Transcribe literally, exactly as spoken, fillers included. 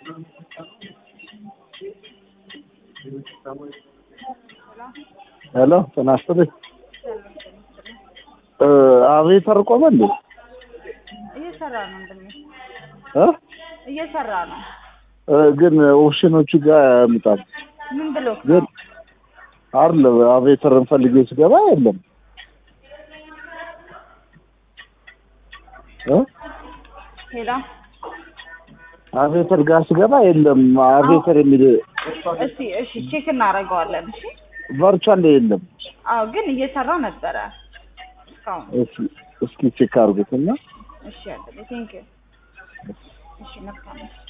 ሄሎ ተናስተህ እ አቤት አርቆመ እንዴ እየሰራ ነው እንደምን እ እየሰራ ነው ግን ኦፕሽኖቹ ጋር ያመጣል ምን ብሎክ ግን አርለ አቤተርን ፈልጌ ስገባ የለም እ ሄላ አቤተር ጋር ስገባ የለም አቤተር የሚል እሺ እሺ ቼክ እናደርገዋለን እሺ ቨርቹዋል የለም አዎ ግን እየሰራ ነበረ እስካሁን እሺ እስኪ ቼክ አድርጉትና እሺ አይደል ቴንክ ዩ እሺ መልካም